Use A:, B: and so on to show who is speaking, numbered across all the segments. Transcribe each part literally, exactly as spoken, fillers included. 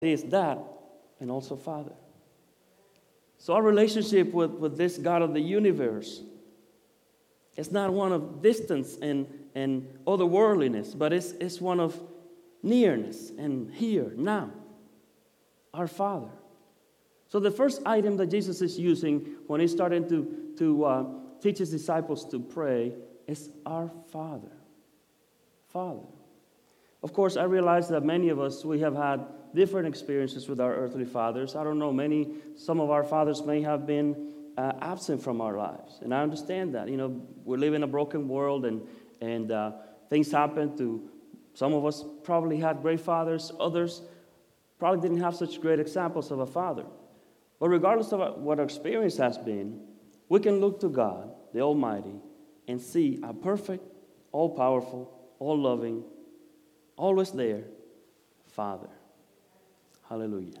A: He is Dad and also Father. So our relationship with, with this God of the universe is not one of distance and, and otherworldliness, but it's, it's one of nearness and here, now. Our Father. So the first item that Jesus is using when he's starting to, to uh, teach his disciples to pray is our Father. Father. Of course, I realize that many of us, we have had different experiences with our earthly fathers. I don't know, many, some of our fathers may have been uh, absent from our lives. And I understand that. You know, we live in a broken world and, and uh, things happen to, some of us probably had great fathers, others probably didn't have such great examples of a father. But regardless of what our experience has been, we can look to God, the Almighty, and see a perfect, all-powerful, all-loving, always there Father. Hallelujah.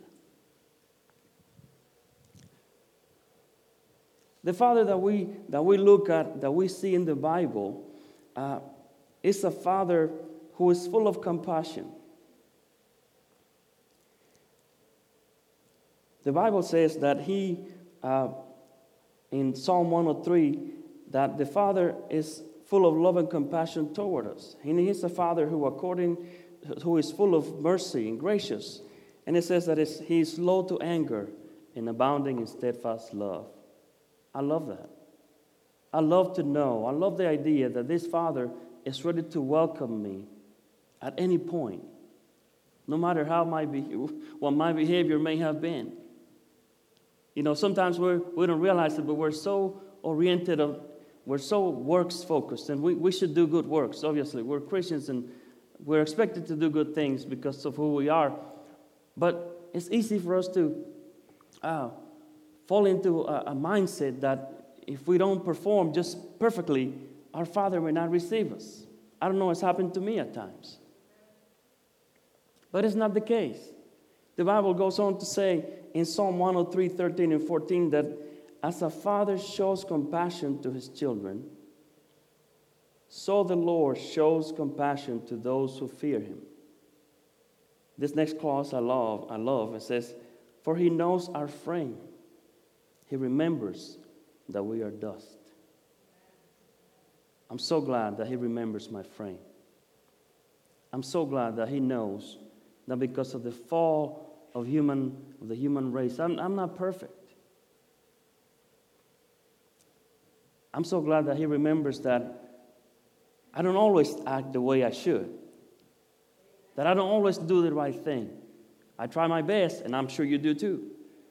A: The Father that we that we look at, that we see in the Bible, uh, is a Father who is full of compassion. The Bible says that He, uh, in Psalm one oh three, that the Father is full of love and compassion toward us. And He is a Father who, according, who is full of mercy and gracious. And it says that He is slow to anger and abounding in steadfast love. I love that. I love to know, I love the idea that this Father is ready to welcome me at any point, no matter how my be- what my behavior may have been. You know, sometimes we're, we don't realize it, but we're so oriented, of, we're so works-focused, and we, we should do good works, obviously. We're Christians, and we're expected to do good things because of who we are. But it's easy for us to uh, fall into a, a mindset that if we don't perform just perfectly, our Father may not receive us. I don't know, it's happened to me at times. But it's not the case. The Bible goes on to say in Psalm one oh three, thirteen and fourteen that as a father shows compassion to his children, so the Lord shows compassion to those who fear Him. This next clause I love, I love. It says, for He knows our frame. He remembers that we are dust. I'm so glad that He remembers my frame. I'm so glad that He knows that because of the fall of human of the human race, I'm, I'm not perfect. I'm so glad that He remembers that I don't always act the way I should, that I don't always do the right thing. I try my best, and I'm sure you do too.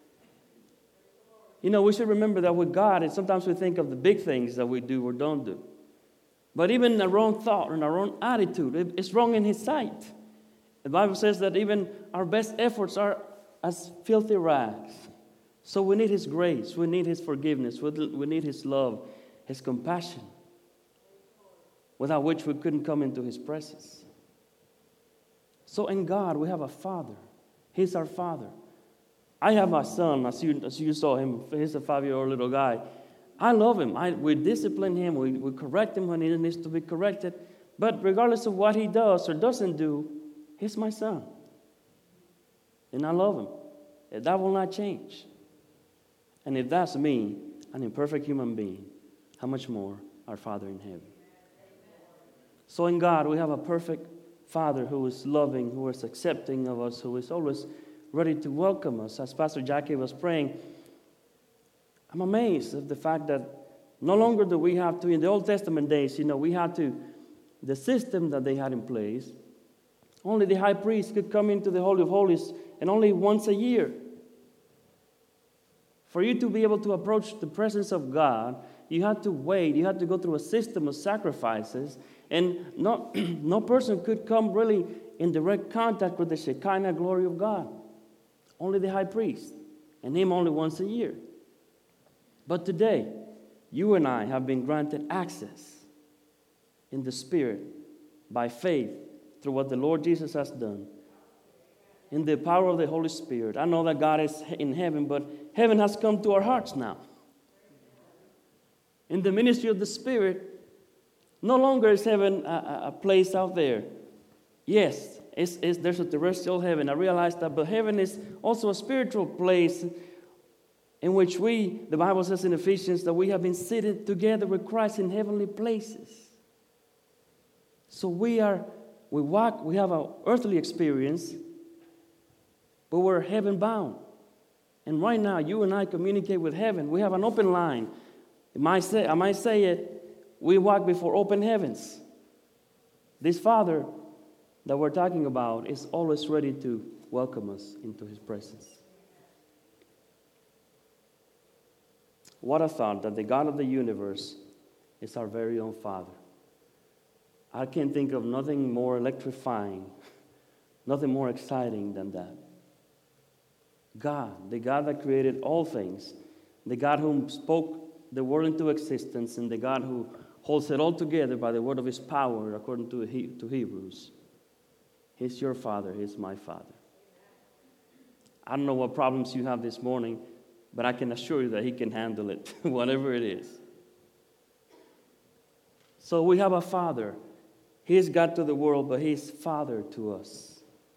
A: You know, we should remember that with God, and sometimes we think of the big things that we do or don't do. But even our own thought and our own attitude, it's wrong in His sight. The Bible says that even our best efforts are as filthy rags. So we need His grace, we need His forgiveness, we need His love, His compassion, without which we couldn't come into His presence. So in God, we have a Father. He's our Father. I have a son, as you, as you saw him, he's a five-year-old little guy. I love him. I, we discipline him. We, we correct him when he needs to be corrected. But regardless of what he does or doesn't do, he's my son. And I love him. And that will not change. And if that's me, an imperfect human being, how much more our Father in heaven? So in God, we have a perfect Father who is loving, who is accepting of us, who is always ready to welcome us. As Pastor Jackie was praying, I'm amazed at the fact that no longer do we have to, in the Old Testament days, you know, we had to, the system that they had in place, only the high priest could come into the Holy of Holies, and only once a year. For you to be able to approach the presence of God, you had to wait, you had to go through a system of sacrifices, and no, no person could come really in direct contact with the Shekinah glory of God. Only the high priest, and him only once a year. But today, you and I have been granted access in the Spirit by faith through what the Lord Jesus has done. In the power of the Holy Spirit. I know that God is in heaven, but heaven has come to our hearts now. In the ministry of the Spirit, no longer is heaven a, a place out there. Yes, it's, it's, there's a terrestrial heaven. I realized that, but heaven is also a spiritual place in which we, the Bible says in Ephesians, that we have been seated together with Christ in heavenly places. So we are, we walk, we have an earthly experience, but we're heaven bound. And right now, you and I communicate with heaven. We have an open line. I might say, I might say it, we walk before open heavens. This Father that we're talking about is always ready to welcome us into His presence. What a thought that the God of the universe is our very own Father. I can't think of nothing more electrifying, nothing more exciting than that. God, the God that created all things, the God who spoke the world into existence, and the God who holds it all together by the word of His power, according to, he, to Hebrews. He's your Father. He's my Father. I don't know what problems you have this morning, but I can assure you that He can handle it, whatever it is. So we have a Father. He is God to the world, but He is Father to us.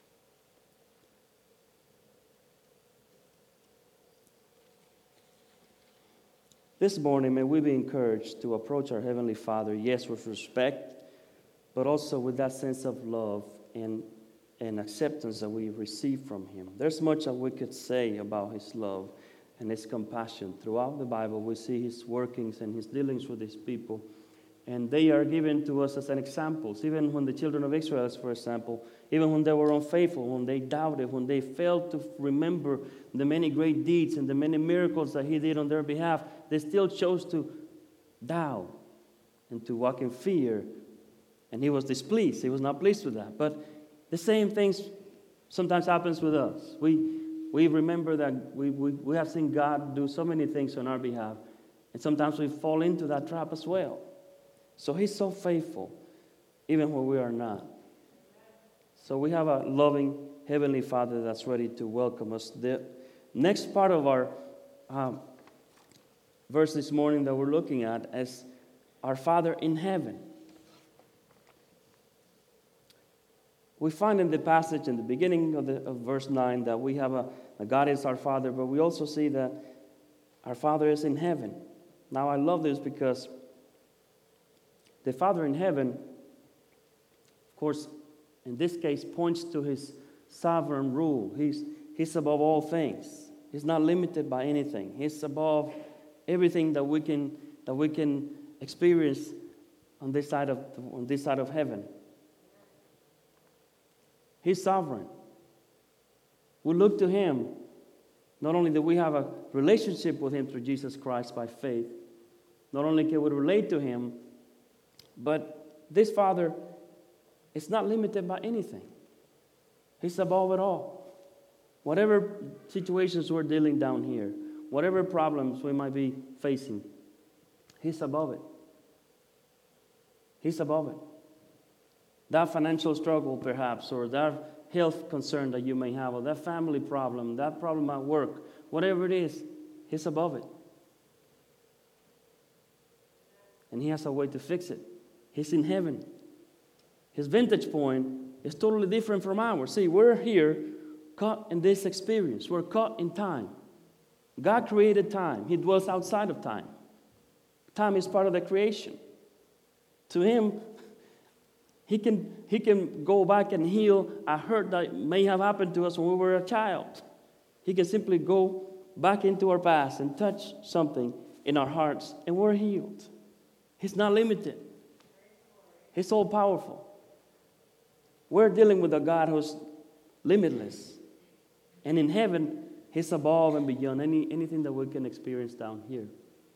A: This morning, may we be encouraged to approach our Heavenly Father, yes, with respect, but also with that sense of love and, and acceptance that we receive from Him. There's much that we could say about His love and His compassion. Throughout the Bible, we see His workings and His dealings with His people, and they are given to us as an examples. Even when the children of Israel, for example, even when they were unfaithful, when they doubted, when they failed to remember the many great deeds and the many miracles that He did on their behalf, they still chose to doubt and to walk in fear. And He was displeased. He was not pleased with that. But the same things sometimes happens with us. We we remember that we, we, we have seen God do so many things on our behalf. And sometimes we fall into that trap as well. So He's so faithful, even when we are not. So we have a loving Heavenly Father that's ready to welcome us. The next part of our um, verse this morning that we're looking at is our Father in heaven. We find in the passage in the beginning of, the, of verse nine that we have a, a God is our Father, but we also see that our Father is in heaven. Now I love this because the Father in heaven, of course, in this case, points to His sovereign rule. He's, he's above all things. He's not limited by anything. He's above everything that we can that we can experience on this side of on this side of heaven. He's sovereign. We look to Him. Not only do we have a relationship with Him through Jesus Christ by faith, not only can we relate to Him, but this Father is not limited by anything. He's above it all. Whatever situations we're dealing down here, whatever problems we might be facing, He's above it. He's above it. That financial struggle, perhaps, or that health concern that you may have, or that family problem, that problem at work, whatever it is, He's above it. And He has a way to fix it. He's in heaven. His vantage point is totally different from ours. See, we're here caught in this experience. We're caught in time. God created time. He dwells outside of time. Time is part of the creation. To Him, He can, he can go back and heal a hurt that may have happened to us when we were a child. He can simply go back into our past and touch something in our hearts, and we're healed. He's not limited. He's all powerful. We're dealing with a God who's limitless. And in heaven, He's above and beyond any, anything that we can experience down here.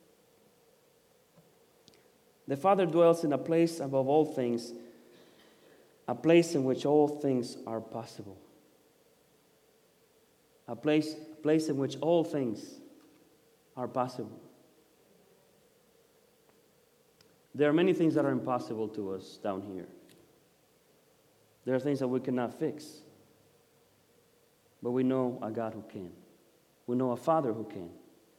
A: The Father dwells in a place above all things, a place in which all things are possible. A place, a place in which all things are possible. There are many things that are impossible to us down here. There are things that we cannot fix. But we know a God who can. We know a Father who can.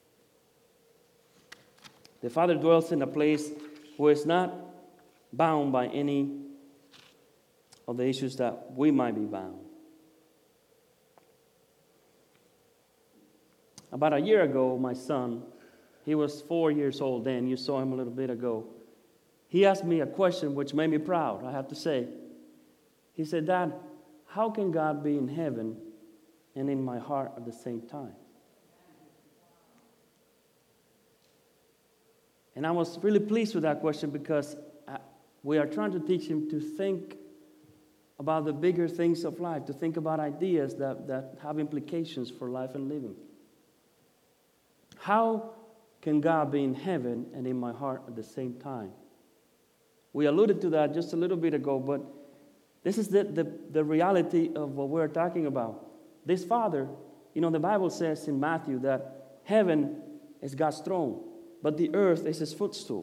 A: The Father dwells in a place who is not bound by any of the issues that we might be bound. About a year ago, my son, he was four years old then. You saw him a little bit ago. He asked me a question which made me proud, I have to say. He said, Dad, how can God be in heaven and in my heart at the same time? And I was really pleased with that question because I, we are trying to teach him to think about the bigger things of life, to think about ideas that, that have implications for life and living. How can God be in heaven and in my heart at the same time? We alluded to that just a little bit ago, but this is the, the, the reality of what we're talking about. This Father, you know, the Bible says in Matthew that heaven is God's throne, but the earth is his footstool.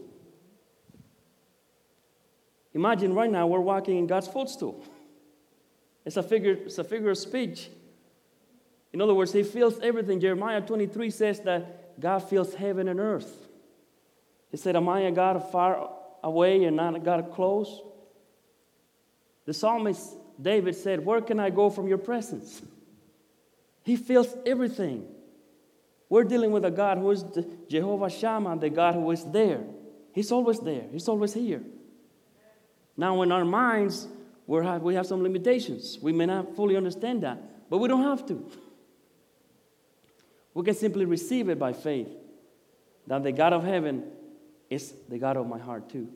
A: Imagine right now we're walking in God's footstool. It's a figure, it's a figure of speech. In other words, he fills everything. Jeremiah twenty-three says that God fills heaven and earth. He said, am I a God far away and not a God close? The psalmist David said, where can I go from your presence? He fills everything. We're dealing with a God who is the Jehovah Shammah, the God who is there. He's always there. He's always here. Now, in our minds, we have, we have some limitations. We may not fully understand that, but we don't have to. We can simply receive it by faith, that the God of heaven is the God of my heart too.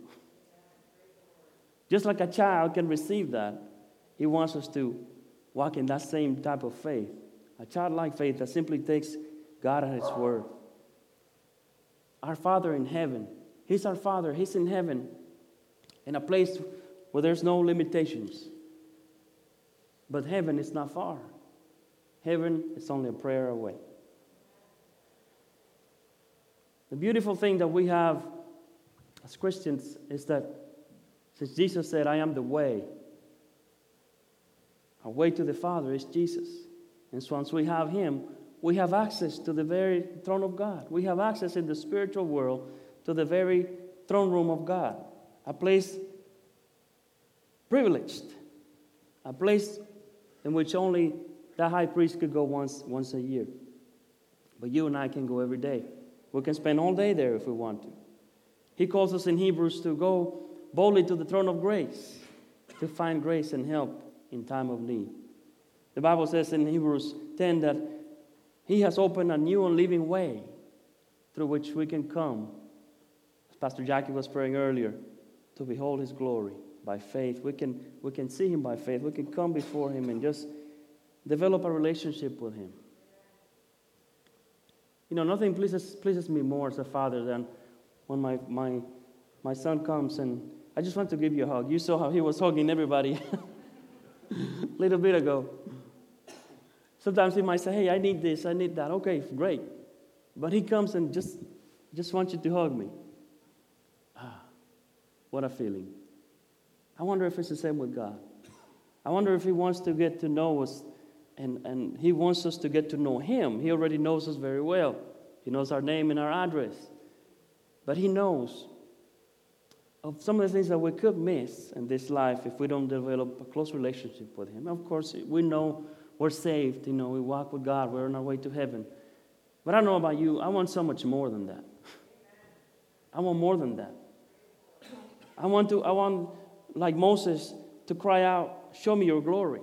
A: Just like a child can receive that, he wants us to walk in that same type of faith, a childlike faith that simply takes God at his word. Our Father in heaven, he's our Father, he's in heaven, in a place where there's no limitations. But heaven is not far. Heaven is only a prayer away. The beautiful thing that we have as Christians is that since Jesus said, I am the way, our way to the Father is Jesus. And so once we have him, we have access to the very throne of God. We have access in the spiritual world to the very throne room of God. A place privileged. A place in which only the high priest could go once, once a year. But you and I can go every day. We can spend all day there if we want to. He calls us in Hebrews to go boldly to the throne of grace, to find grace and help in time of need. The Bible says in Hebrews ten that he has opened a new and living way through which we can come, as Pastor Jackie was praying earlier, to behold his glory by faith. We can, we can see him by faith. We can come before him and just develop a relationship with him. You know, nothing pleases, pleases me more as a father than when my, my, my son comes and I just want to give you a hug. You saw how he was hugging everybody a little bit ago. Sometimes he might say, hey, I need this, I need that. Okay, great. But he comes and just, just wants you to hug me. Ah, what a feeling. I wonder if it's the same with God. I wonder if he wants to get to know us, and, and he wants us to get to know him. He already knows us very well. He knows our name and our address. But he knows of some of the things that we could miss in this life if we don't develop a close relationship with him. Of course, we know we're saved, you know, we walk with God, we're on our way to heaven. But I don't know about you, I want so much more than that. I want more than that. I want to, I want, like Moses, to cry out, show me your glory.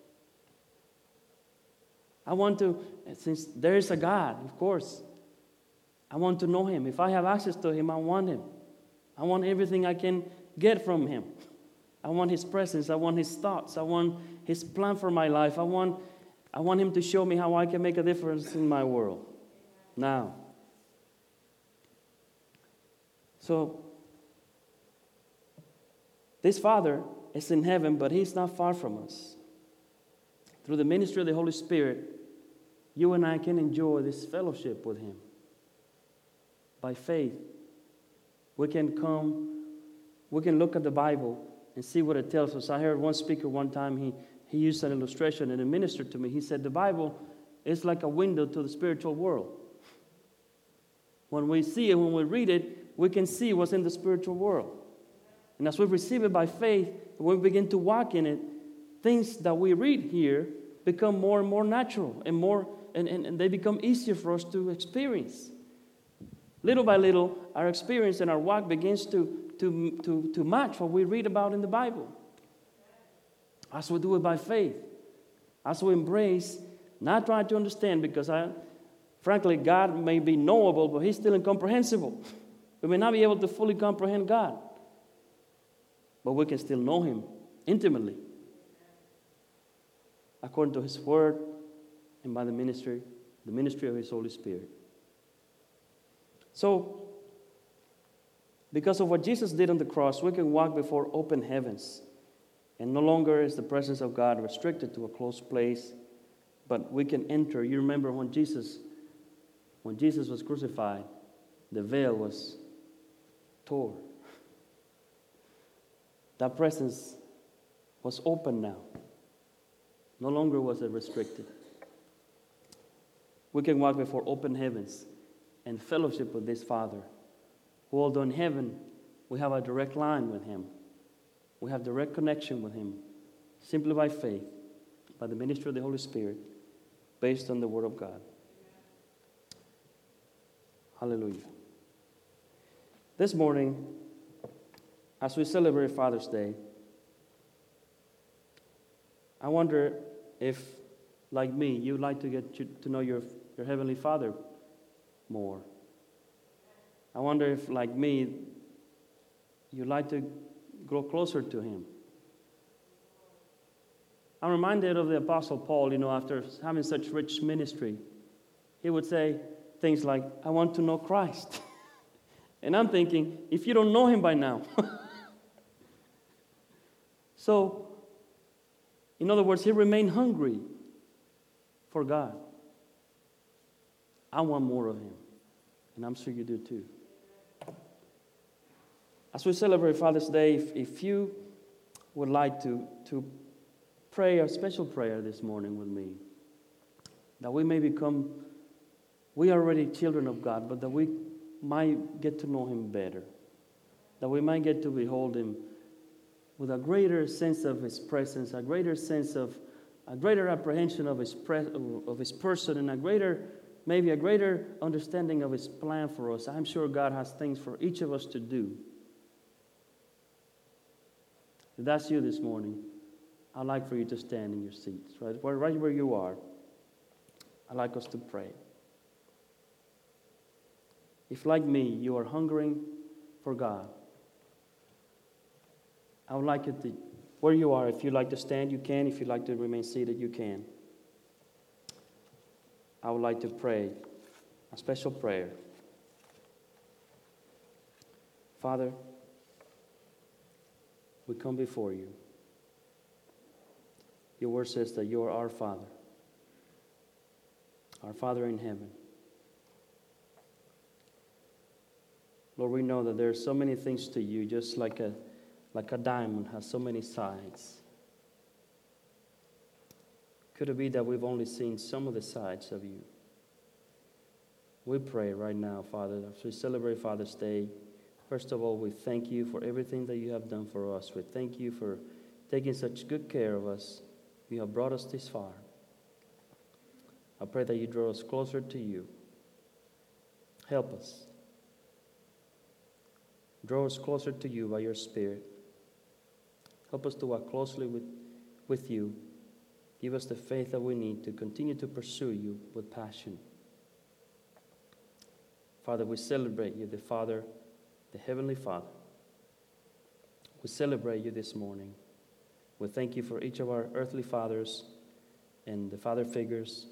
A: I want to, since there is a God, of course, I want to know him. If I have access to him, I want him. I want everything I can get from him. I want his presence. I want his thoughts. I want his plan for my life. I want, I want him to show me how I can make a difference in my world. Now. So, this Father is in heaven, but he's not far from us. Through the ministry of the Holy Spirit, you and I can enjoy this fellowship with him. By faith, we can come, we can look at the Bible and see what it tells us. I heard one speaker one time, he, he used an illustration and it ministered to me. He said the Bible is like a window to the spiritual world. When we see it, when we read it, we can see what's in the spiritual world. And as we receive it by faith, when we begin to walk in it, things that we read here become more and more natural and more and, and, and they become easier for us to experience. Little by little, our experience and our walk begins to, to, to, to match what we read about in the Bible. As we do it by faith, as we embrace, not trying to understand, because I, frankly, God may be knowable, but He's still incomprehensible. We may not be able to fully comprehend God, but we can still know Him intimately, according to His Word and by the ministry, the ministry of His Holy Spirit. So, because of what Jesus did on the cross, we can walk before open heavens. And no longer is the presence of God restricted to a closed place, but we can enter. You remember when Jesus, when Jesus was crucified, the veil was torn. That presence was open now. No longer was it restricted. We can walk before open heavens and fellowship with this Father, who, although in heaven, we have a direct line with Him. We have direct connection with Him, simply by faith, by the ministry of the Holy Spirit, based on the Word of God. Hallelujah. This morning, as we celebrate Father's Day, I wonder if, like me, you'd like to get to know your, your Heavenly Father more. I wonder if, like me, you'd like to grow closer to Him. I'm reminded of the Apostle Paul, you know, after having such rich ministry. He would say things like, I want to know Christ. And I'm thinking, if you don't know Him by now. So, in other words, he remained hungry for God. I want more of Him. And I'm sure you do too. As we celebrate Father's Day, if, if you would like to, to pray a special prayer this morning with me, that we may become, we are already children of God, but that we might get to know Him better, that we might get to behold Him with a greater sense of His presence, a greater sense of, a greater apprehension of His, pre, of His person, and a greater, maybe a greater understanding of His plan for us. I'm sure God has things for each of us to do. If that's you this morning, I'd like for you to stand in your seats, right, right where you are. I'd like us to pray. If, like me, you are hungering for God, I would like you to, where you are, if you'd like to stand, you can. If you'd like to remain seated, you can. I would like to pray a special prayer. Father, we come before you. Your word says that you are our Father, our Father in heaven. Lord, we know that there are so many things to you, just like a, like a diamond has so many sides. Could it be that we've only seen some of the sides of you? We pray right now, Father, as we celebrate Father's Day, first of all, we thank you for everything that you have done for us. We thank you for taking such good care of us. You have brought us this far. I pray that you draw us closer to you. Help us. Draw us closer to you by your Spirit. Help us to walk closely with, with you. Give us the faith that we need to continue to pursue you with passion. Father, we celebrate you, the Father, the Heavenly Father. We celebrate you this morning. We thank you for each of our earthly fathers and the father figures.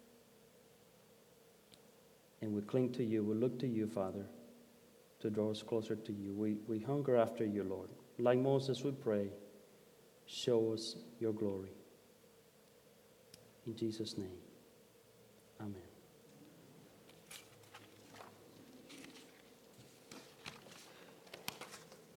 A: And we cling to you. We look to you, Father, to draw us closer to you. We, we hunger after you, Lord. Like Moses, we pray, show us your glory. In Jesus' name, amen.